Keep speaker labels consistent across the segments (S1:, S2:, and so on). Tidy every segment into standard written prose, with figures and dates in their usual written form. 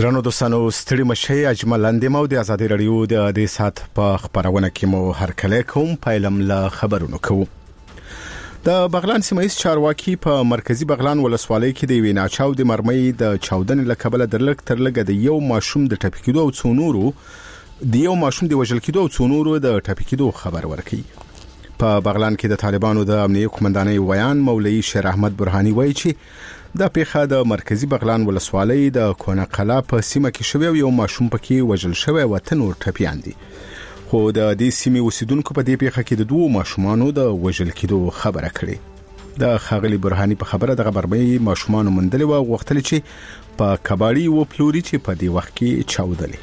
S1: درنو دوستانو ستړي مشي اجمل اندیمو د ازادي رادیو د سات په خبرونه کې مو هر کله کوم پایلم له خبرونو کوو. د بغلان سیمایي چارواکي په مرکزی بغلان ولسوالۍ کې د ویناچاو د مرمۍ د چاودنې لکبل درلک ترلګه د یو ماشوم د ټپکیدو او څونورو د وژل کېدو او څونورو د ټپکیدو خبر ورکړي. په بغلان کې د طالبانو د امنیتي قومندانۍ ویان مولوی شیر احمد برهانی وایي چې د پیښه د مرکزی بغلان ولسوالۍ د کونقلا په سیمه کې شوی یو ماشوم پکې وژل شوی او تنور ټپیان دي. خو د دې سیمې اوسیدونکو په دې پیښه کې د دوه ماشومانو د وژل کېدو خبره کړې. د خاغلی برهانی په خبره د غبرمۍ ماشومان مندل او وختل چې په کباړی و پلوري چې په دې وخت کې چاودلې.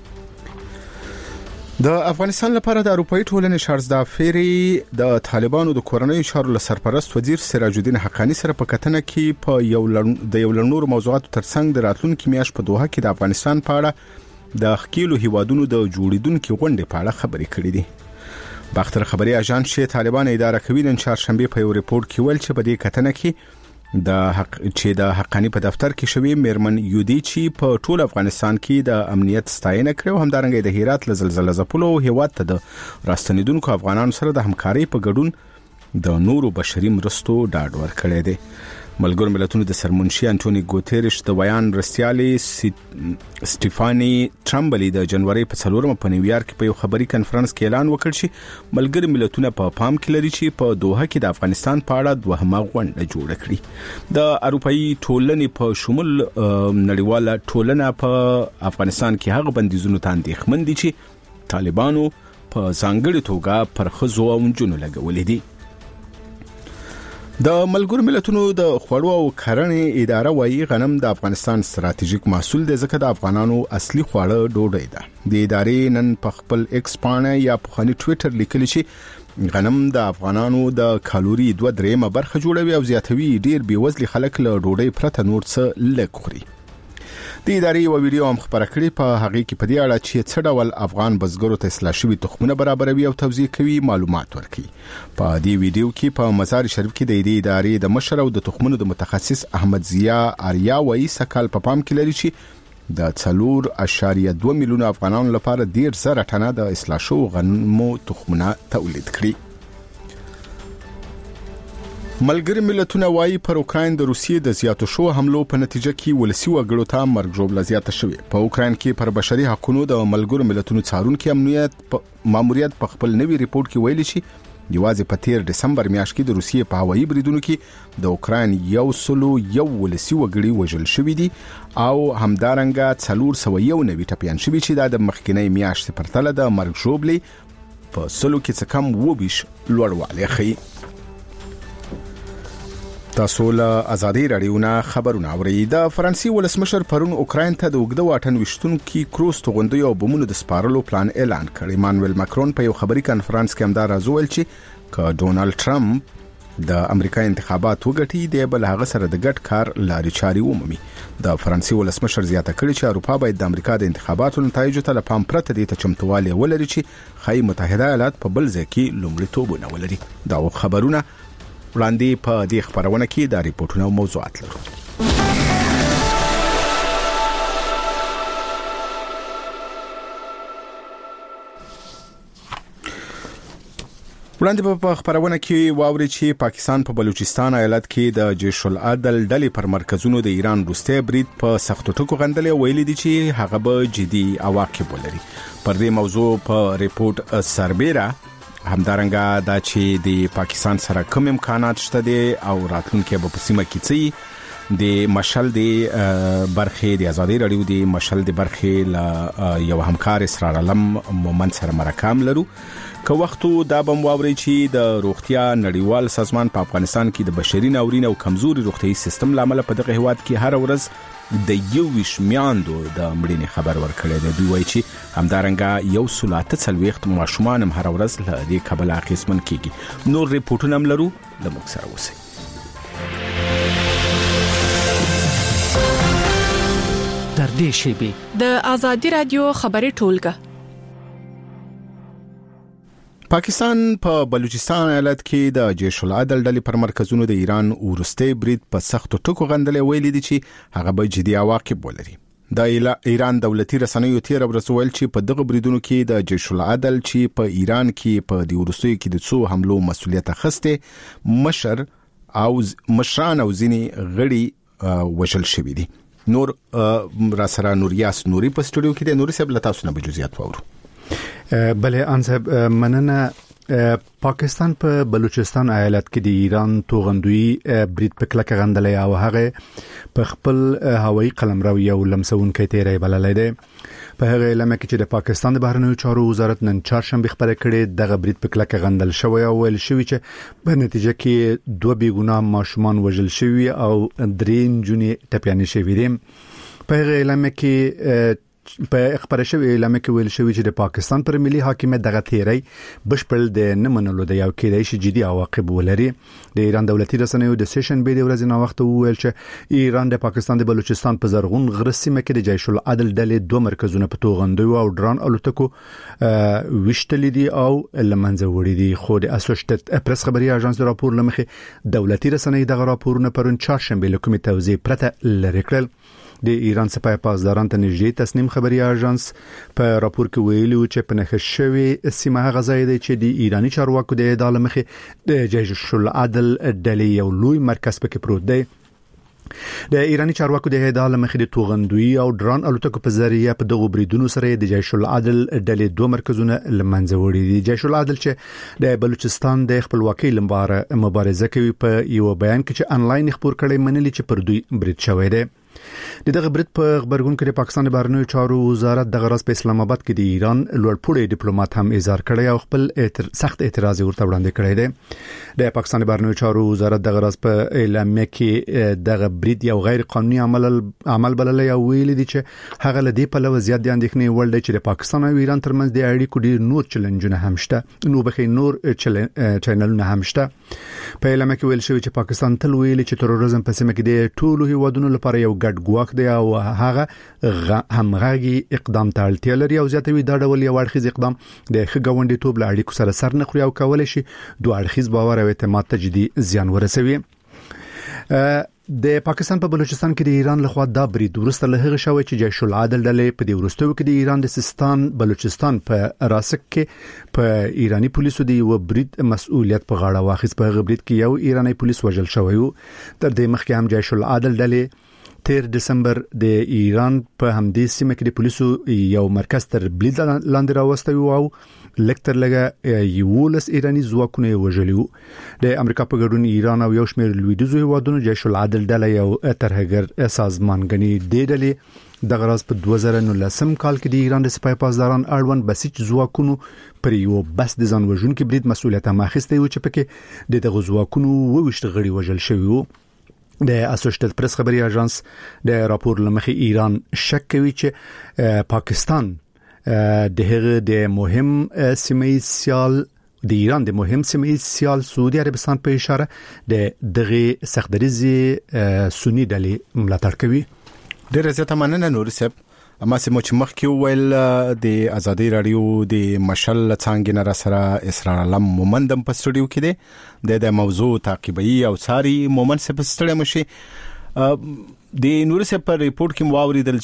S1: د افغانستان لپاره د اروپאי ټولنې شارزدا فيري د طالبانو د کورنۍ چارو سرپرست وزیر سراج الدین حقانی سره په کتنه کې په یو لړ موضوعاتو ترڅنګ د راتلونکي میاشت په دوحه کې د افغانستان په اړه د خکیلو هیوادونو د جوړیدونکو غونډې په اړه خبرې کړې دي. باختر خبري اژانس چې طالبان اداره کوي نن چهارشنبه په یو ریپورت کې ویل چې په دې کتنه کې د حقانی په دفتر کې شوی میرمن یودی چې په ټول افغانستان کې د امنیت ستاینه کړو، همدارنګه د هرات له زلزلې ځپلو هیواد ته د راستنیدونکو افغانانو سره د همکارۍ په ګډون د نورو بشري مرستو ډاډ ورکړی دی. ملګرو ملتونو د سرمنشي انټونی ګوتيريش د ویان رسیالي سټيفاني ټرمبلي د جنوري په 4 په نیویارک په یو خبري کانفرنس کې اعلان وکړ چې ملګري ملتونه په پام کې لري چې په دوحه کې د افغانستان په اړه دوهمه غونډه جوړه کړي. د اروپאי ټولنې په شمول نړیواله ټولنه په افغانستان کې هغه بندیزونو ته اندېښمن دي چې طالبانو په ځانګړي توګه پر ښځو او نجونو لګولې دي. د ملګرو ملتونو د خوړو او کرنې اداره وايي غنم د افغانستان ستراتیژیک محصول دی ځکه د افغانانو اصلي خواړه ډوډۍ ده. د ادارې نن په خپل ایکس پاڼه یا په خاني ټوئیټر لیکلی چې غنم د افغانانو د کالوري 2.3 برخه جوړوي او زیاتوي ډیر بیوزلي خلک له ډوډۍ پرته نور څه لږ خوري. د ادارې یو ویډیو هم خبره کړې په هغه کې په دې اړه چې څه ډول افغان بزګرو ته اصلاح شوی تخمونه برابروي او توزیع کوي معلومات ورکړي. په دې ویډیو کې په مزار شریف کې د دې ادارې د مشر او د تخمونو د متخصص احمد ضیا آریا وایي سکهال په پام کې لري چې د 4.2 میلیون افغانانو لپاره 10,000 ټنه د اصلاح شوو غنمو تخمونه تولید کړي. ملګري ملتونه وايي پر اوکراین د روسیې د زیاتو شو حملو په نتیجه کې ولسی وګړو ته مرګ ژوبله زیاته شوې. په اوکراین کې پر بشري حقوقو د ملګرو ملتونو څارونکو ماموریت په خپل نوي ریپورت کې ویلي چې یوازې په 13 دسمبر میاشت کې د روسیې په هوایي بریدونو کې د اوکراین 101 ولسی وګړي وژل شوې دي او همدارنګه 491 ټپیان شوي چې د مخکینی میاشت پرتله د مرګ ژوبلې په سلو کې څه کم 20 لوړوالی ښيي. تاسو له ازادي رادیو نه خبرونه اورئ. د فرانسې ولسمشر پرون اوکراین ته د وګړو واټن وشتونکو کروز توغندي او بمونو د سپارلو پلان اعلان کړ. ایمانوئل ماکرون په یو خبري کانفرنس کې همدار راځول چې ک ډونالد ټرمپ د امریکا انتخابات وګټي دی بل هغه سره د ګډ کار لاري چاري ومومي. د فرانسې ولسمشر زیاته کړی چې اروپا باید د امریکا د انتخاباتو نتایجو ته لپاره پرته دي ته چمتووالی ولري چې خای متحده ایالات په بل ځای کې لومړیتوب ولري. دا خبرونه وړاندې په دې خبرونه کې د ریپورتونو موضوعات لرو. وړاندې په خبرونه کې واوري چې پاکستان په بلوچستان ایالت کې د جیش العدل ډلې پر مرکزونو د ایران روسي برید په سختو ټکو غندلې ویلي دي چې هغه به جدي عواقب ولري. پر دې موضوع په ریپورت سربېره همدارنګه دا چې د پاکستان سره کوم امکانات شته دي او راتلونکي به په سیمه کې څه د مشل د برخې د ازادي رادیو د مشل د برخې له یو همکار اسرار علم مومن سره مرکام لرو. که وختو دا بم واوري چې د روغتیا نړیوال سازمان په افغانستان کې د بشري ناورین او کمزوري روغتيایي سیستم لامل په دغه هیواد کې هر ورځ د 21 میاندو د مړینې خبر ورکړی دی. دوی وایي چې همدارنګه یو سلاته څلويخت ماشومان هم هر ورځ له دې کبله اخیستمن کیږي. نور ریپورتونه هم لرو، د موږ سره اوسئ.
S2: در دې شیبه
S3: د ازادي رادیو خبري ټولګه.
S1: پاکستان په بلوچستان ایالت کې د جیش العدل ډلې پر مرکزونو د ایران ورسته برید په سختو ټکو غندلې ویلي دي چې هغه به جدي عواقب ولري. د ایران دولتي رسنیو تیر ورځ ویل چې په دغه بریدونو کې د جیش العدل چې په ایران کې په دی ورستیو کې د څو حملو مسؤلیت اخیسته مشران او ځینی غړي وشل شوی دي. نور را سره نوریاس نوري په سټوډیو کې د نوري صاحب له تاسو نه به جزئیات وورو.
S4: بله ان صاحب مننه. پاکستان په بلوچستان ایالت کې د ایران توغندوی برید په کلکه غندلې او هغه په خپل هوایي قلمرو یو لمسونکې تیرې بللې ده. په هغه اعلان کې چې د پاکستان د بهرنیو چارو وزارت نن چهارشنبه خبره کړې دغه برید په کلکه غندل شوی او ویل شوی چې په نتیجه کې دوه بیګناه ماشومان وژل شوی او درې نجونې ټپيانې شوې دي. په هغه اعلان کې په خبره شوی اعلان کې ویل شوی چې د پاکستان پر ملي حاکمیت دغه تیری بشپړ د نه منلو د یو کېدای شي جدي عواقب ولري. د ایران دولتي رسنیو د سیشن به د ورځې نو وخت ویل چې ایران د پاکستان د بلوچستان په زرغون غره سیمه کې د جیش العدل ډلې دوه مرکزونه په توغندو او ډرون الوتکو وشتلې دي او لمنځه وړي دي. خو د اسوسییټډ پریس خبري اژانس راپور لمخې دولتي رسنۍ دغه راپورونه پرون چهارشنبه له کومې توضیح پرته لري کړل. د ایران سپاه پاسداران ته نږدې تصنیم خبري اژانس په راپور کې ویلي چې په نخښ شوی سیمه هغه ځای دی چې د ایرانی چارواکو د اداره مخې د جیش العدل ډلې یو لوی مرکز پکې پروت دی. د ایرانی چارواکو د اداره مخې د توغندوی او ډرون الوتکو په ذریعہ په دغه بریدونو سره د جیش العدل ډلې دوه مرکزونه لمنځه وړي دي. جیش العدل چې د بلوچستان د خپلواکۍ لپاره مبارزه کوي په یو بیان کې چې انلاین خبر کړي منلي چې پر دوی برید شوی دی. دغه برید په خبرګون کې د پاکستان د بهرنیو چارو وزارت دغه ورځ په اسلام آباد کې د ایران لوړپوړی ډیپلوماټ هم اظهار کړی او خپل سخت اعتراض ورته وړاندې کړی دی. د پاکستان د بهرنیو چارو وزارت دغه ورځ په اعلامیه کې دغه برید یو غیر قانوني عمل بللی او ویلي دی چې هغه له دې په لور زیات د اندېښنې وړ دی چې د پاکستان او ایران ترمنځ د اړیکو ډیر نور چیلنجونه هم شته نور چینلونه هم شته. په اعلامیه کې ویل شوی چې پاکستان تل ویلي چې تروریزم په سیمه کې د ټولو هیوادونو لپاره یو ګډ ګواښ دی او هغه همغږي اقدام ته اړتیا لري او زیاتوي دا ډول یو اړخیز اقدام د ښه ګاونډیتوب له اړیکو سره سر نه خوري او کولای شي دوه اړخیز باور او اعتماد ته جدي زیان ورسوي. د پاکستان په بلوچستان کې د ایران لخوا دا برید ورسته له هغه شوی چې جیش العدل ډلې په دې ورستیو کې د ایران د سیستان بلوچستان په راسک کې په ایرانی پولیسو دی و برید مسؤلیت په غاړه واخیست. په هغه برید کې یو ایرانی پولیس وژل شوی و. تر دې مخکې هم جیش العدل ډلې 13 دسمبر د ایران په همدې سیمه کې د پولیسو یو مرکز تر برید لاندې راوستي او لکتر لګه یولس ایرانی ځواکونه وژلیو. د امریکا په ګډون ایران او یو شمېر لویدیځو هیوادونو جیش العدل ډله یو ترهګر سازمان غني دی. ډلې دغه راز په 2019 کال کې د ایران د سپاه پاسداران اړوند بسیج ځواکونو پر یو بس د ځان وژونکي برید مسؤلیت هم اخیستی و چې پکې د دغه ځواکونو 22 غړي وژل شوي وو. د اسوسییټډ پریس خبري اژانس د راپور لمخې ایران شک کوي چې پاکستان د هغه د مهم سیمه سیال د ایران د مهم سیمه سیال سعودي عربستان په اشاره د دغه سختدریزي سنی ډلې ملاتړ کوي.
S1: ډېر زیاته مننه نور صاحب. اما سمو چې مخکې ویل د ازادي رادیو د مشل څنګه نه را سره اسرار علم مومندم په سټوډیو کې دی د موضوع تعقیبي او ساري مومن صاحب ستړي مشي. د نور صاحب په ریپورت کې مواوریدل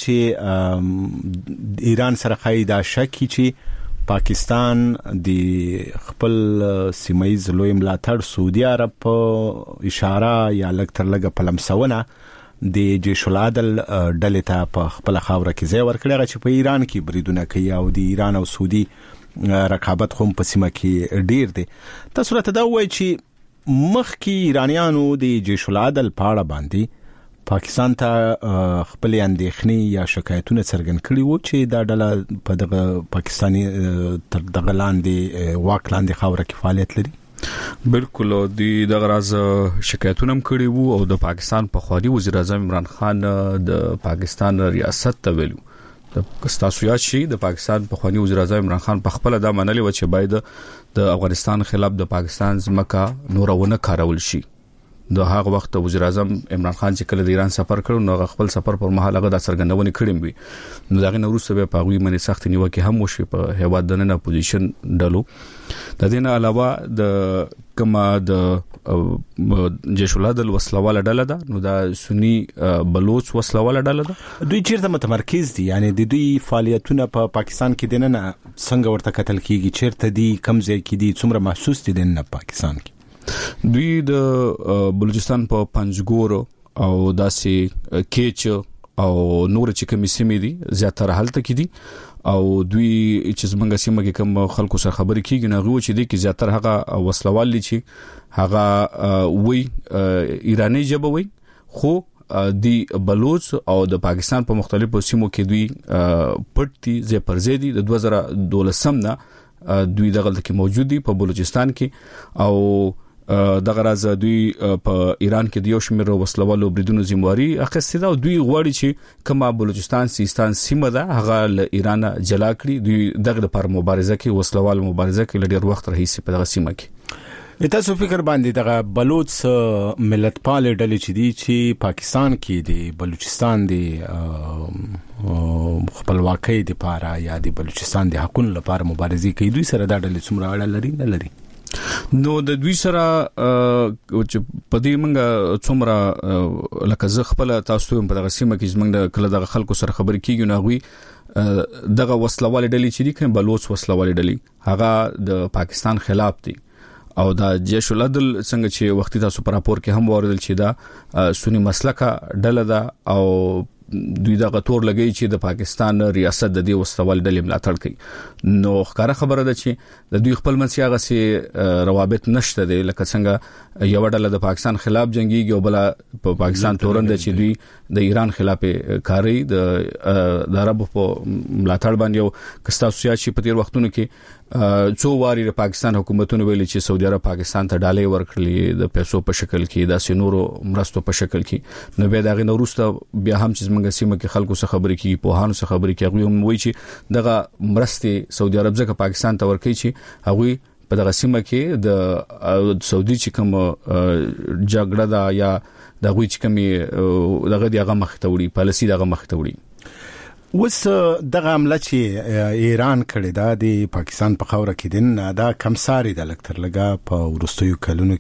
S1: چې ایران سره قاعده شکی چې پاکستان د خپل سیمایي لوی ملاتړ سعودي عرب په اشاره یا لکتر لګه پلمسونه د جیش العدل ډلې ته په خپل خاوره کې ځای ورکړی چې په ایران کې بریدونه کوي او د ایران او سعودي رقابت خو په سیمه کې ډیر دی. تاسو راته دا وایي چې مخکې ایرانیانو د جیش العدل په اړه باندې پاکستان ته خپل اندېښنې یا شکایتونه څرګند کړي وو چې دا ډله په دغه پاکستاني تر دغه لاندې واک لاندې خاوره کې فعالیت لري.
S5: بالکل دغه راز شکایتونه هم کړي وو او د پاکستان په خواري وزیر اعظم عمران خان د پاکستان ریاست ته ویلو. د تاسو یاد شي د پاکستان په خواني وزیر اعظم عمران خان په خپل د منلي و چې باید د افغانستان خلاف د پاکستان ځمکه نورونه کارول شي. د هغه وخت وزیر اعظم عمران خان چې کله د ایران سفر کړو نو خپل سفر پر مهال هغه د څرګندونې کړې وي نو دغه نورسته به پاغوي منې سخت نیوکه هم وشي په هیواد دننه اپوزیشن ډلو. د دې نه علاوه د کما د جيش العدل وسلواله ډله ده نو دا سنی بلوچ وسلواله ډله ده
S1: دوی چیرته متمرکز دي یعنی د دوی فعالیتونه په پاکستان کې دنه څنګه ورته کتل کیږي چیرته دي کم ځای کې دي څومره محسوس دي دنه پاکستان کې
S5: دوی د بلوچستان په پنځګور او داسې کېچ او نور چې کومې سیمې دي زیاتره حالت کې دي او دوی چې زمونږ سیمه کې کوم خلکو سره خبرې کیږي نه غو چې دي کې زیاتره هغه وسلوال دي چې هغه وی ایرانی جبه وی خو دی بلوچ او د پاکستان په مختلفو سیمو کې دوی پټي زی پرزيدي د 2012 نه دوی دغه کې موجود دي په بلوچستان کې او دغه راز دوی په ایران کې د یو شمېر وسلوالو بریدونو ذمہواری اخیستې ده او دوی غواړي چې کومه بلوچستان سیستان سیمه ده هغه له ایران جلا کړي دوی دغه لپاره مبارزه کوي وسلوال مبارزه کوي لډیر وخت راهیسې په دغه سیمه کې
S1: تاسو فکر باندې دغه بلوچ ملت پال ډلې چې دي چې پاکستان کې دي بلوچستان دي خپلواکۍ لپاره یا د بلوچستان د حقوقو لپاره مبارزه کوي دوی سره د ډلې څومره اړه لري نه لري
S5: نو د دوی سره چې په دې منګه څومره لکه زه خپل تاسو په دغه سیمه کې زمنګ د کله دغه خلکو سره خبرې کیږي نو غوي دغه وسلوال ډلې چې دي کوم بلوچ وسلوال ډلې هغه د پاکستان خلاف دي او دا جيش العدل څنګه چې وختي تاسو پر راپور کې هم وردل چې دا سنی مسلکه ډله ده او دوی دا غتور لګی چې د پاکستان ریاست د دې وسوال ډلې ملاتړ کوي نو ښکاره خبره ده چې د دوی خپل منځ هغه سي روابط نشته دي لکه څنګه یو ډله د پاکستان خلاف جنگيږي او بل په پاکستان تورند چې دوی د ایران خلاف کاری د عربو په ملاتړ باندې او کستا سیاسي په تیر وختونو کې څو واری د پاکستان حکومتونو ویلي چې سعودي عرب پاکستان ته ډالۍ ورکړي د پیسو په شکل کې د سينورو مرستو په شکل کې نو به دغه نورسته بیا هم چې موږ سیمه کې خلکو سره خبرې کوي په هانو سره خبرې کوي هم وایي چې دغه مرستې سعودي عرب ځکه پاکستان ته ورکړي چې هغه په دغه سیمه کې د سعودي چې کوم جګړه دا یا دغه چې کوم دغه دیغه مخ ته وړي پالیسي دغه مخ ته وړي
S1: وس دغه عمله چې ایران کړی دا د پاکستان په خاور کې دین دا کمساري د لکتر لګه په ورستیو کلونو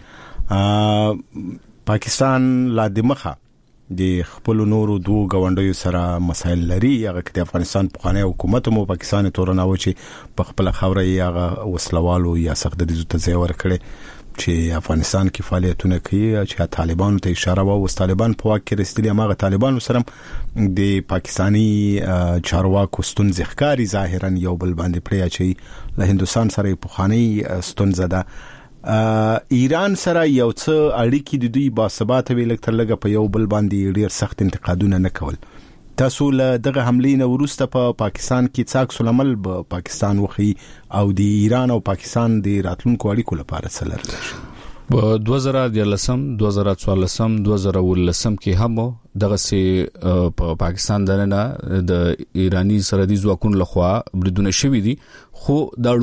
S1: کې پاکستان لا د مخه د خپل نورو دوه غونډیو سره مسایل لري هغه د افغانستان په خانه حکومت مو پاکستان تورناو چې په خپل خاور یې هغه وسلوالو یا سخت د عزت ځای ورکړي چې افغانستان کې فعالیتونه کوي چې طالبانو ته اشاره و طالبان په واک کې رسیدلي هغه طالبانو سره د پاکستانی چارواکو ستونزې ښکاری ظاهرا یو بل باندې پړیا چې له هندستان سره په خاني ستونزه ده ایران سره یو څه اړیکې د دوی باثبات ویل تر لګه په یو بل باندې ډیر سخت انتقادونه نه کول تاسو له دغه حملې نه ورسته په پاکستان کې څاک سلامل په پاکستان وخی او د ایران او پاکستان د راتلونکو اړیکو لپاره څه لري
S5: په 2013 2014 2019 کې هم دغه سي په پاکستان دنه د ایرانی سرحدي ځواکونو لخوا بریدونه شوې دي خو دا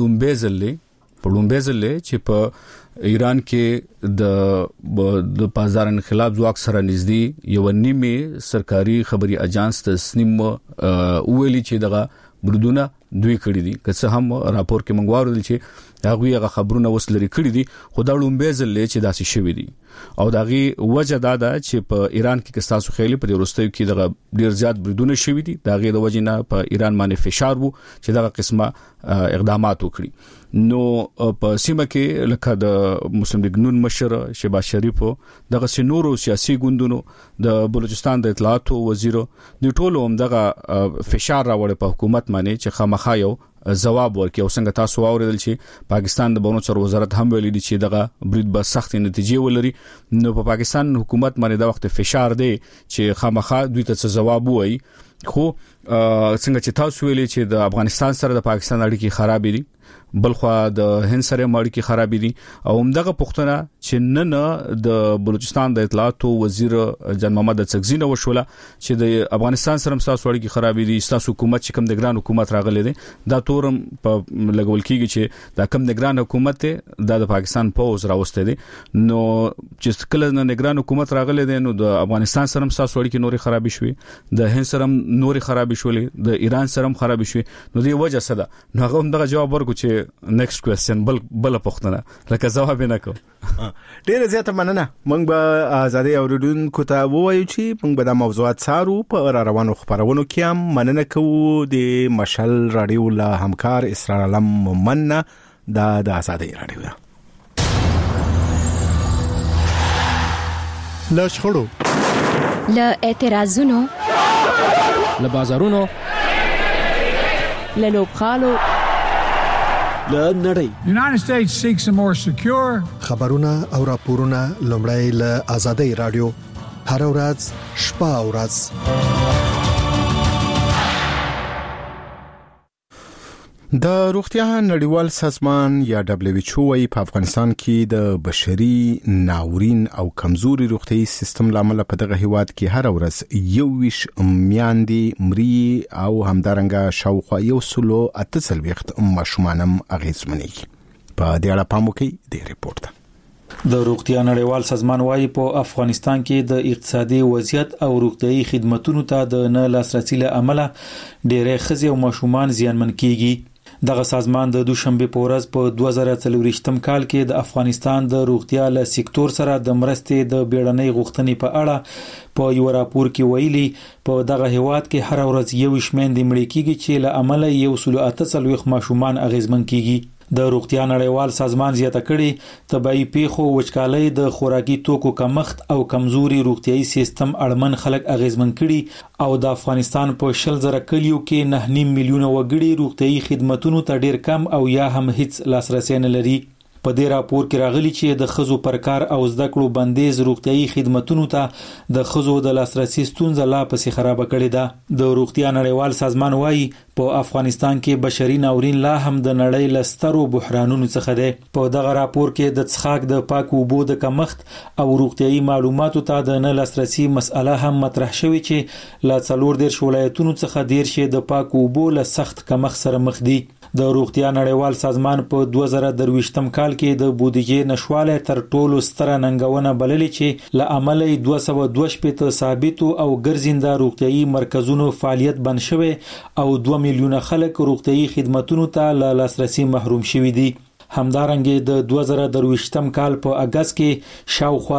S5: لومبه ځلې چې په ایران کې د بازار انقلاب ځواک سره نږدې یو نیمه سرکاري خبري اجانس تسنیم ویلي چې دغه بریدونه دوی کړی دي که څه هم راپور کې منغوارو دي چې هغه خبرونه وسلري کړی دي خو دا لومبه ځلې چې داسې شوی دي او دغه وجه دا ده چې په ایران کې کستاسو خېلي په ورستیو کې دغه ډیر زیات بریدونه شوی دي دغه د وجه نه په ایران باندې فشار وو چې دغه قسمه اقدامات وکړي نو په سیمه کې لکه د مسلم لیگ نون مشر شهباز شریف دغه سينورو سیاسي ګوندونو د بلوچستان د اطلاعات وزیر د ټولو هم دغه فشار راوړ په حکومت باندې چې خامخا یو جواب ورکړي او څنګه تاسو اوریدل چې پاکستان د بونو چر وزارت هم ویلي چې دغه برید به سخت نتیجې ولري نو په پاکستان حکومت باندې د وخت فشار دی چې خامخا دوی ته جواب وایي خو څنګه چې تاسو ویلي چې د افغانستان سره د پاکستان اړیکې خراب دي بلخوا د هند سره اړیکې خراب دي او همدغه پښتنه چې نن د بلوچستان د اطلاعات وزیر جان محمد څکزی نو وشوله چې د افغانستان سره تاسو اړیکې خراب دي تاسو حکومت چې کوم د ګران حکومت راغلی دی دا تورم په لګول کیږي چې دا کوم د ګران حکومت د پاکستان پوز راوسته دي نو چې کله د ګران حکومت راغلی دی نو د افغانستان سره تاسو اړیکې نوري خراب شوي د هند سره نوري خراب شولې د ایران سره هم خراب شوي نو دی وجه څه ده نو هغه دغه جواب ورکو چې نیکسټ کوېسچن بل پوښتنه لکه جواب نه کو
S1: ډیره زیاته مننه موږ به ازادي اوریدونکو ته ووایو چې موږ به د موضوعات څارو په روانو خبرونو کې هم مننه کوو د مشل رادیو له همکار اسرار علم مننه د ازادي رادیو
S4: له شخړو
S6: له اعتراضونو
S2: له بازارونو
S3: له لوبخالو
S2: له نړۍ
S7: United States seeks a more secure
S8: خبرونه او راپورونه لومړی له ازادي رادیو هر ورځ شپه او ورځ
S1: د روغتیا نړیوال سازمان یا WHO وايي په افغانستان کې د بشري ناورین او کمزوري روغتي سیستم لامل په دغه هیواد کې هر ورځ 21 میاندې مري او همدارنګه شاوخوا 138 ماشومانم اغیزمنېږي په دې اړه پام وکړئ د ریپورت
S9: د روغتیا نړیوال سازمان وايي په افغانستان کې د اقتصادي وضعیت او روغتيایي خدماتو ته د نه لاسرسي له امله ډېرې ښځې او ماشومان زیانمن کیږي دغه سازمان د دوشنبه په ورځ په 2023م کال کې د افغانستان د روغتیا له سکتور سره د مرستې د بیړنۍ غوښتنې په اړه په یو راپور کې ویلي په دغه هیواد کې هر ورځ یو شمېر د مړي کیږي چې له عمله 138 ماشومان اغیزمن کیږي د روغتیا نړیوال سازمان زیاته کړي طبي پیښو وچکالۍ د خوراکي توکو کمښت او کمزوري روغتيایي سیستم اړمن خلک اغیزمن کړي او د افغانستان په 100,000 کلیو کې 9.5 میلیونه وګړي روغتيایي خدماتو ته ډیر کم او یا هم هیڅ لاسرسي نه لري په دې راپور کې راغلي چې د خزو پر کار او زده کړو بندیز روغتيایي خدماتو ته د خزو د لاسرسي ستونزه لا پسې خراب کړې ده د روغتیا نړیوال سازمان وايي په افغانستان کې بشري ناورین لا هم د نړۍ لسترو بحرانونو څخه ده په دغه راپور کې د څښاک د پاک اوبو د کمښت او روغتيایي معلوماتو ته د نه لاسرسي مسأله هم مطرح شوې چې لا 14 ولایتونو څخه 10 د پاک اوبو له سخت کمښت سره مخ دي د روغتیا نړیوال سازمان په 2023م کال کې د بودیجې نشواله تر ټولو ستره ننګونه بللې چې له عمله 222 ثابت او ګرځنده روغتيایي مرکزونو فعالیت بند شوی او 2 میلیونه خلک روغتيایي خدماتو ته لاسرسي محروم شوي دي همدارنګه د 2023م کال په اگست کې شاوخوا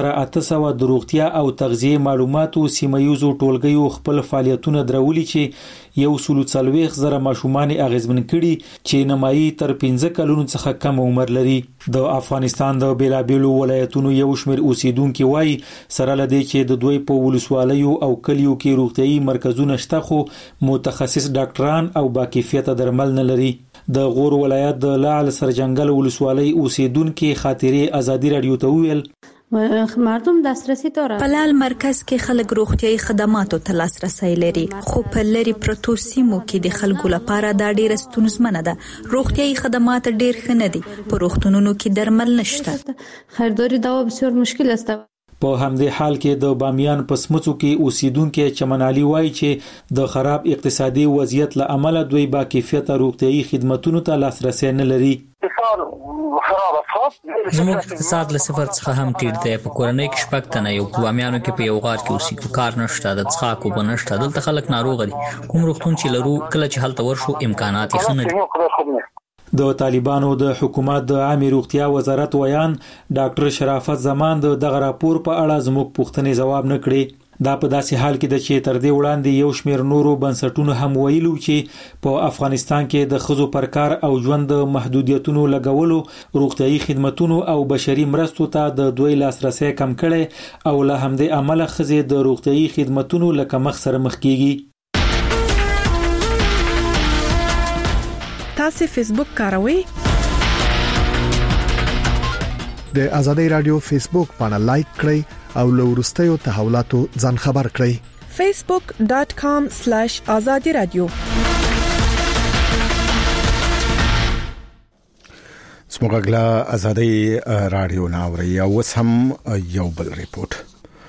S9: 2800 د روغتیا او تغذیه معلوماتو سیمایوزو ټولګیو خپل فعالیتونه درولي چې 140,000 ماشومان اغیزمن کړي چې نمایي تر 15 کلونو څخه کم عمر لري د افغانستان د بیلابیلو ولایتونو یو شمېر اوسیدونکو وایي سره لدی چې د دوی په ولسوالیو او کلیو کې روغتيایي مرکزونه شته خو متخصص ډاکټران او باکیفیته درمل نه لري د غور ولایت د لعل سرجنگل ولسوالۍ اوسیدونکو خاطرې ازادي رادیو ته ویل
S10: مردم دسترسی داره.
S11: پلال مرکز کې خلک روغتيایي خدماتو ته لاسرسي لري خو په لری پروتو سیمو کې د خلکو لپاره دا ډیره ستونزمنه ده روغتيایي خدمات ډیر ښه نه دي په روغتونونو کې درمل نشته
S10: خریداری دوا بسیار مشکل است
S9: په همدې حال کې د بامیان په سمڅو کې اوسیدونکو چمن علي وایي چې د خراب اقتصادي وضعیت له امله دوی با کیفیت روغتيایي خدماتو ته لاسرسي نه لري
S12: زموږ اقتصاد له صفر څخه هم ټیټ دی په کورنۍ کې شپږ تنه یو بامیانو کې په یو غار کې اوسېږو کار نشته د څښاک اوبه نشته دلته خلک ناروغ دي کوم روغتون چې لرو کله چې هلته ورشو امکانات یې ښه نه دي
S9: د طالبانو د حکومت د عامه روغتیا وزارت ویان ډاکټر شرافت زمان دغه راپور په اړه زموږ پوښتنې جواب نه کړي دا په داسې حال کې د چې تر دې وړاندې یو شمېر نورو بنسټونو هم ویلو چې په افغانستان کې د خزو پر کار او ژوند محدودیتونو لګولو روغتيایي خدماتو او بشري مرستو ته د دوی لاسرسي کم کړي او له همدې عمله خزې د روغتيایي خدماتو لکه مخ سره مخ کیږي
S3: تاسو فیسبوک کاروئ
S8: د ازادي رادیو فیسبوک باندې لایک کړئ او لورستیو تحولاتو ځان خبر کړئ
S3: facebook.com/azadi radio
S1: سموږه ازادي رادیو ناوړي او وسم یو بل ریپورت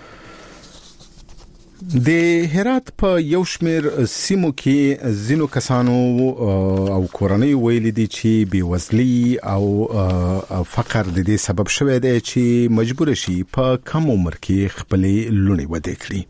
S1: د هرات په یو شمیر سیمو کې زینو کسانو او کورنۍ ویل دي چې بیوزلي او فقر د دې سبب شوی دی چې مجبور شي په کم عمر کې خپل لونی وده کړي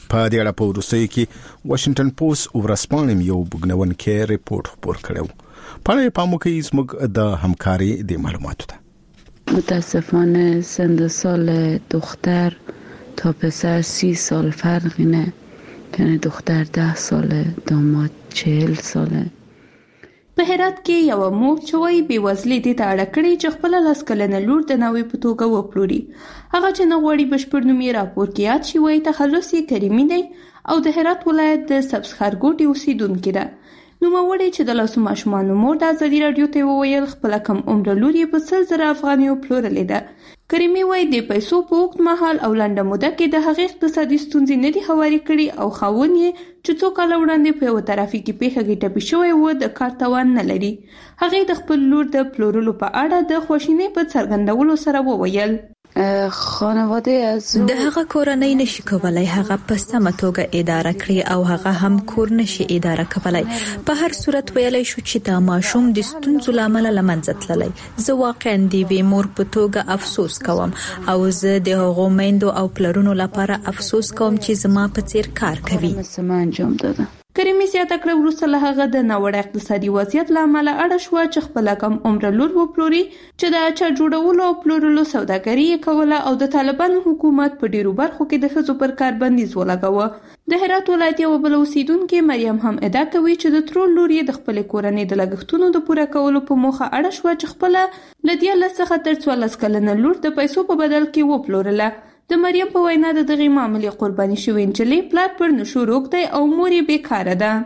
S1: په دې اړه په وروستیو کې واشنگټن پوسټ ورسپانې یو بګنونکې ریپورت خپور کړو. په اړه پام وکړئ زموږ د همکاري د معلوماتو ته.
S10: متاسفانه سن سال دختر تا پسر 30 سال فرق نه، یعنی دختر 10 ساله داماد 40 ساله.
S13: په هرات کې یو مور چوي بیوزلي دي ته اړه کړی چې خپل لاسکلنه لور د ناوې په توګه وپلوري. هغه چې نغوړي بشپړ نوم یې راپور کې یاد شي وایي تخلص یې کریمي دی او د هرات ولایت د سبزخرګوټي اوسیدونکې ده. نوموړی چې د لاسو ماشومانو مور د ازادي رادیو ته وویل خپل کم عمر لور یې په 100,000 افغانیو پلورلې ده. کریمي وایي د پیسو په وخت مهال او لنډه موده کې د هغې اقتصادي ستونزې نه دي هواري کړي او خاوند یې چې څو کاله وړاندې په یو ترافیکي پیښه کې ټپي شوی و د کار توان نه لري. هغې د خپل لور د پلورلو په اړه د خواشینۍ په څرګندولو سره وویل
S10: خانواده از
S11: د هغه کورنۍ نشي کولای هغه په سمه توګه اداره کړي او هغه هم کور نشي اداره کولای. په هر صورت ویلای شو چې دا ماشوم د ستونزو لامل لمنځه تللی. زه واقعا د وی مور په توګه افسوس کوم او زه د هغو میندو او پلرونو لپاره افسوس کوم چې زما په څیر کار کوي.
S10: انجام داده.
S13: کریمي زیاته کړه وروسته له هغه د ناوړه اقتصادي وضعیت له امله اړه شوه چې خپله کم عمره لور وپلوري چې د اچار جوړولو او پلورلو سوداګري یې کوله او د طالبانو حکومت په ډیرو برخو کې د ښځو پر کار بندیز ولګاوه. د هرات ولایت یوه بله اوسیدونکې مریم هم ادعا کوي چې د ترور لور یې د خپلې کورنۍ د لګښتونو د پوره کولو په موخه اړه شوه چې خپله له 14 څخه تر 14 کلنه لور د پیسو په بدل کې وپلورله. د مریم په وینا د دغې معاملې قرباني شوې نجلۍ پلار پر نشو روږ دی او مور یې بیکاره ده.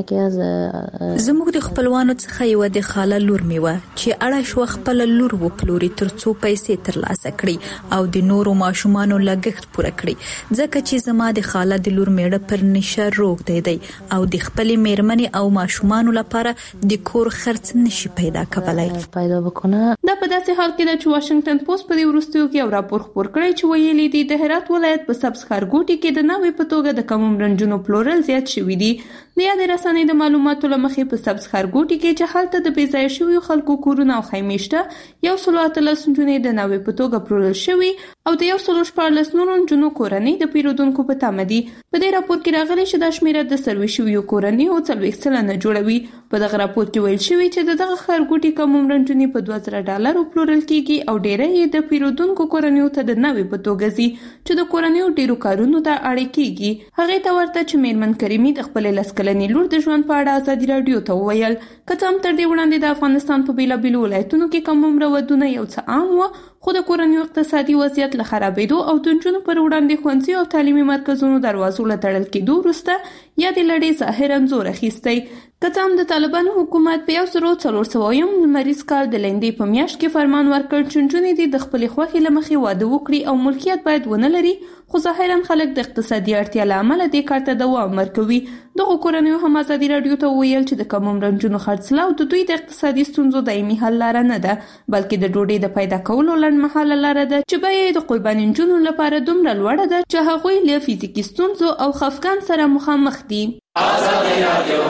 S11: زموږ د خپلوانو څخه یو د خاله لور میوه چې اړه شو خپل لور وپلوري ترڅو پیسې ترلاسه کړي او د نورو ماشومانو لګښت پوره کړي ځکه چې زما د خاله د لور میړه پر نشه روږ دی او د خپل میرمنې او ماشومانو لپاره د کور خرڅ نشي پیدا کولای.
S13: دا په داسې حال کې ده چې واشنگټن پوسټ په دې وروستیو کې یو راپور خپور کړی چې ویلي دي د هرات ولایت په سبزخرګوټي کې د ناوې په توګه د کم عمر نجونو پلورل زیات شوي دي. د یادې رسنۍ د معلوماتو له مخې په سبزخرګوټي کې چې هلته د بې ځایه شویو خلکو کورونه او خیمې شته 118 نجونې د ناوې په توګه پلورل شوي او د 114 نورو نجونو کورنۍ د پیرودونکو په تمه دي. په دې راپور کې راغلي چې دا شمیره د سروي شویو کورنیو 40 سلنه جوړوي. په دغه راپور کې ویل شوي چې دغه خرګوټي کم عمر نجونې په $2000 پلورل کیږي او ډیری یې د پیرودونکو کورنیو ته د ناوې په توګه ځي چې د کورنیو ډیرو کارونو ته اړ کیږي. هغې ته ورته چې میرمن کریمي د خپلې لسکلنې لور د ژوند په اړه ازادي رادیو ته وویل که څه هم تر دې وړاندې د افغانستان په بیلابیلو ولایتونو کې کم عمره ودونه یو څه عام وه خو د کورنیو اقتصادي وضعیت له خرابېدو او د نجونو پر وړاندې ښوونځي او تعلیمي مرکزونو دروازو له تړل کېدو وروسته یادې لړۍ ظاهراً زور اخیستی. که څه هم د طالبانو حکومت په 1400 لمریز کال د لندې په میاشت کې فرمان ورکړ چې نجونې دې د خپلې خوښې له مخې واده وکړي او ملکیت باید ونه لري خو ظاهراً خلک د اقتصادي اړتیا له امله دې کار ته دوام ورکوي. دغو کورنیو هم ازادي رادیو ته وویل چې د کم عمره نجونو خرڅلاو د دوی د اقتصادي ستونزو دایمي حل لاره نه ده بلکې د ډوډۍ د پیدا کولو لنډمهاله لاره ده چې بیه یې د قرباني نجونو لپاره دومره لوړه ده چې هغوی له فزیکي ستونزو او خفګان سره مخامخ دي. ازادي رادیو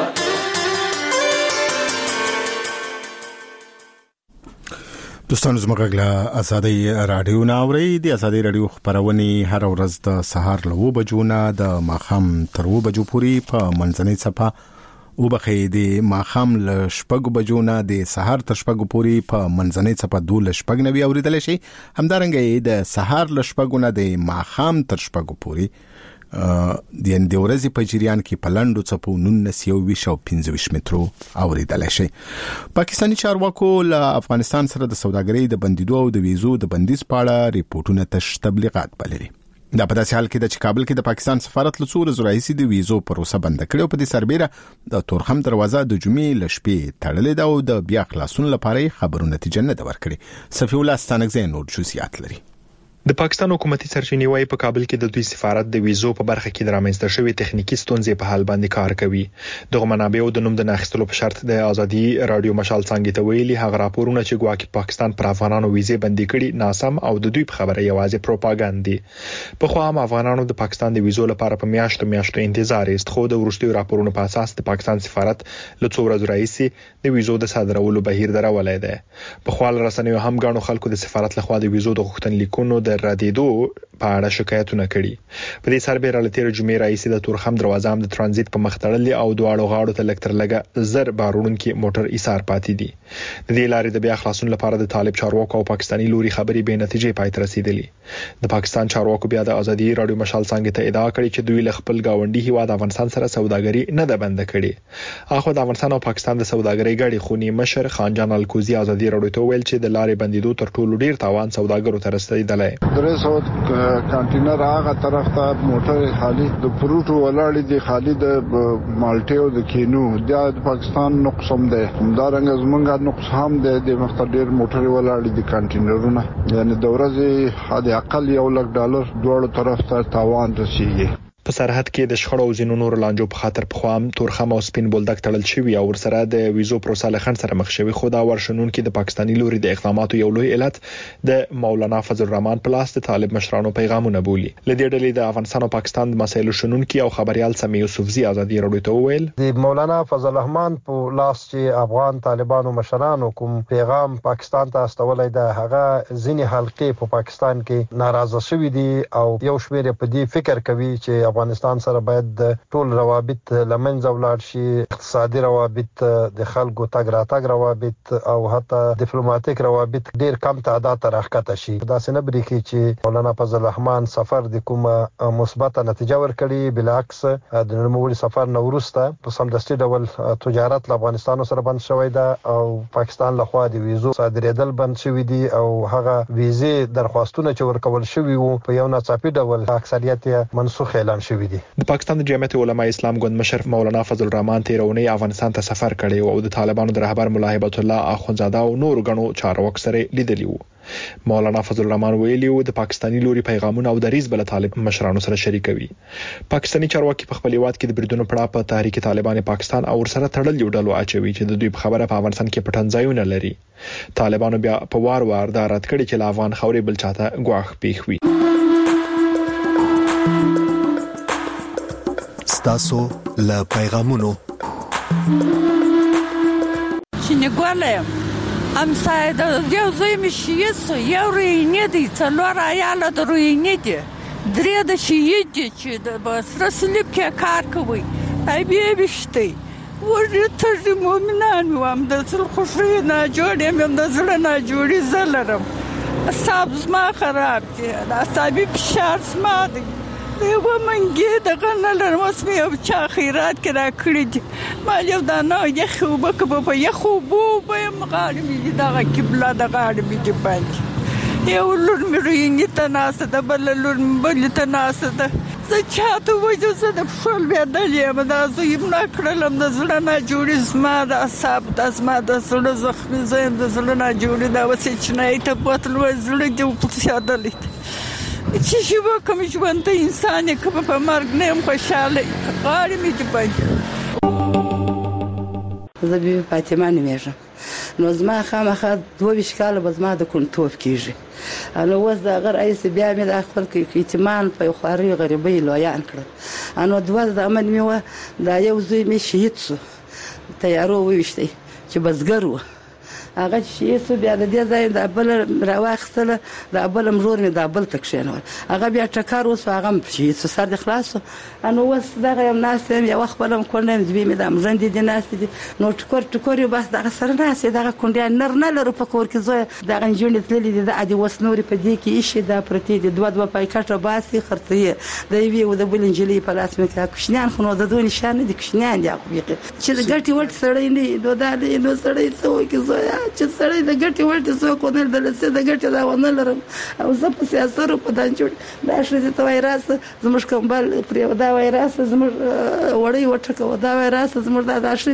S1: دوستانو زموږ له ازادي رادیو ناوړي د ازادي رادیو خبرونه هر ورځ د سهار له 9 بجو نه د ماخام تر 9 بجو پورې په منځنۍ صفه او بخې د ماخام له 6 بجو نه د سهار تر 6 پورې په منځنۍ صفه 12:09 اوریدل شي. همدارنګه د سهار له 6 نه د ماخام تر 6 پورې د ورځې په جریان کې پلندو څپو 19.25 مترو اوریدل شي. پاکستاني چارواکو له افغانستان سره د سوداګرۍ د بندیدو او د ویزو د بندیز په اړه ریپورتونه تش تبلیغات بللي. دا په داسې حال کې د کابل کې د پاکستان سفارت له څو ورځې راهیسې د ویزو پروسه بند کړې او په دې سربېره د تورخم دروازه د جمعې له شپې تړلې ده او د بیا خلاصون لپاره خبرونه نتیجه نه ده ورکړې. صفي الله ستانکزی نور جزئیات لري.
S14: د پاکستان حکومتي سرچینې وايي په کابل کې د دوی سفارت د ویزو په برخه کې د رامنځته شوی تخنیکی ستونزې په حل باندې کار کوي. دغه منابع د نوم د ناخستلو په شرط د ازادي رادیو مشال څنګه ته ویلي هغه راپورونه چې ګواکې پاکستان پر افغانانو ویزې بندي کړي ناسم او د دوی په خبره یوازې پروپاګاندا دي. په خو هم افغانانو د پاکستان د ویزو لپاره په میاشتو انتظار است خو د ورستیو راپورونو په اساس د پاکستان سفارت له څو ورځې راهیسې د ویزو د صادرولو بهیر درولای دی. په خپل رسنیو هم غاڼو خلکو د سفارت لخوا د ویزو د غوښتنلیکونو د ردیدو په اړه شکایتونه کړي. په دې سربېره له تیر جمعې راځي د تورخم دروازه هم د ترانزیت په مخ تړلې او دواړو غاړو ته لکتر لګه زر بارونکي موټر ایثار پاتې دي. د دې لارې د بیا خلاصون لپاره د طالب چارواکو او پاکستاني لوري خبري به نتیجې پای ته رسیدلې. د پاکستان چارواکو بیا د ازادي رادیو مشال څنګه ته ادعا کړې چې دوی له خپل گاونډي هیواد افغانستان سره سوداګري نه ده بند کړې. اخو د افغانستان او پاکستان د سوداګري غړي خونی مشر خانجان الکوزي ازادي رادیو ته ویل چې د لارې بندیدو تر ټولو ډیر تاوان سوداګرو ته رسیدلی.
S15: 300 کانټینر هغه طرف ته موټر خالی د فروټو ولاړې دي، خالی د مالټې او د کینو د پاکستان نقص هم ده. همدارنګه زمونږ نقص هم ده، د مختلف ډیر موټر ولاړې دي کانټینرونه، یعنی د ورځې حد اقل $1,00,000 دوه طرف ته تاوان رسیږي.
S14: په سرحد کې د شخړو او زینو نور لانجو په خاطر په خوام تورخم او سپین بولدک تړل شوی او ورسره د ویزو پروسه له خنډ سره مخ شوی. خو دا ورشنون کې د پاکستاني لوري د اقداماتو یو لوی علت د مولانا فضل الرحمن په لاس د طالب مشرانو پیغامونه بولی. لدې ډلې د افغانستان او پاکستان د مسایلو شنون کې او خبريال سمي یوسفزي ازادي رادیو ته ویل
S16: د مولانا فضل الرحمن په لاس چې افغان طالبانو مشرانو کوم پیغام پاکستان ته استولای د هغه ځینی حلقې په پاکستان کې ناراضه شوې دي او یو شمېر په دې فکر کوي چې افغانستان سره باید د ټول روابط لمنځه ولاړ شي، اقتصادي روابط، د خلکو تګ راتګ روابط او حتی ډیپلوماټیک روابط ډیر کم تعداد ته راښکته شي. دا څنګه بری کې چې مولانا فضل الرحمن سفر د کومه مثبت نتیجه ورکړي، بلعکس د نوموړي سفر نو وروسته په سمدستي ډول تجارت له افغانستان سره بند شوی ده او پاکستان لخوا د ویزو صادریدل بند شوی دي او هغه ویزې درخواستونه چې ورکول شوی وو په یو ناڅاپي ډول اکثریت منسوخ اعلان شوی دي.
S14: د پاکستان د جمعیت علماء اسلام ګوند مشر مولانا فضل الرحمن تیرونی افغانستان ته سفر کړی او د طالبانو د رهبر مولا هیبت الله اخونزاده او نور غنو چارواکو سره لیدلی وو. مولانا فضل الرحمن ویلی و د پاکستاني لوري پیغامونه او دریز بل طالب مشرانو سره شریکوي. پاکستاني چارواکي په خپل هیواد کې د بریدونو پړه په تحریک طالبان پاکستان او سره تړل یو ډلو اچوي چې د دوی په خبره په افغانستان کې پټنځایونه لري. طالبانو بیا په وار دا رات کړي چې افغان خوري بل چاته ګواښ پیښوي.
S8: تاسو له پیغامونو
S17: شنګولم ام ساده یو زوی مشیس یو رینې دي څلور عیال د رینې دي درې د شهید دي چې د بسره سلیب کې کار کوي ای بیا بشتي ورته مومنان وام د څل خوشي نه جوړې مې د زړه نه جوړې زلرم صاحب ما خراب دي د صاحب فشار سما دي یو منګي د غنل رسمي او چا خیرات کرا کړی دي ما یو دا نه یخو بکبه په یخو بو به مغاړي می دا قبله د غاړي می باندې یو لور مې رینې تناسه د بل لور بل تناسه د زه چاته وځو زه د خپل بیا دلې ما دا زه یې نه کړلم د زړه نه جوړې زما د اصحاب د زما د زړه زخمي زم د زړه نه جوړې دا وسې چې نه ته بوتل و زړه دې وپښادلې چې شي وکم ژوند ته انسان کې په مرګ نه هم خوشاله غاړي مې دې پاتې
S10: زه به فاطمه نومېږم نو زما خامخا 22 کاله به زما د کونټوب کېږي نو اوس د هغه رئیس بیا مې د خپل اعتماد په خواري غریبۍ لویان کړ نو دوه د امن مې و دا یو زوی مې شهید شو تیارو وویشتي چې بزګر و هغه چې سو بیا د دې ځای د بل راوخستله د بل مرور مې د بل تکشنول هغه بیا ټکر وس هغه چې سر د خلاص انو وس دغه یم ناس یو خپلم کولم د بي مې د امرند دي ناس دي نو ټکور یو بس دغه سره ناس دغه کونډه نر نه لرو په کور کې زوی دغه انجونې تللې دي د ادي وس نوري په دې کې ایشي د پرتی دي دوه پایکټه باسي خرڅي د وی او د بل انجلي په لاس مې کا کوشنیان خو نو د دوه نشانه دي کوشنیان دي چې د ګټي ورته سړی نه دوه د نو سړی څو کې زوی چې سړی د ګټي ورته څو کو نه دلته د ګټي دا ونه لرم او زه په سیاست په دانجوړ دا شې ته وایراس زموږ کومبل پرې دا وایراس زموږ وړي وټکو دا وایراس زموږ دا